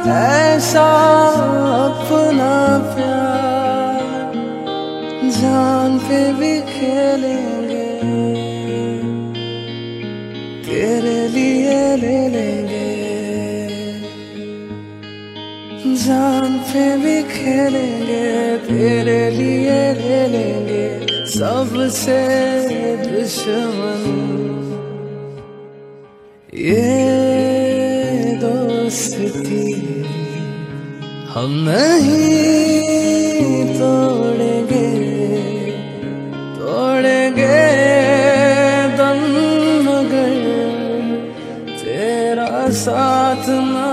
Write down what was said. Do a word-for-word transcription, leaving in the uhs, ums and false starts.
ऐसा अपना प्यार जान पे भी खेलेंगे, तेरे लिए ले लेंगे, जान पे भी खेलेंगे, तेरे लिए ले लेंगे, सबसे दुश्मन ये दोस्ती हम नहीं तोड़ेंगे, तोड़ेंगे दम मगर तेरा साथ ना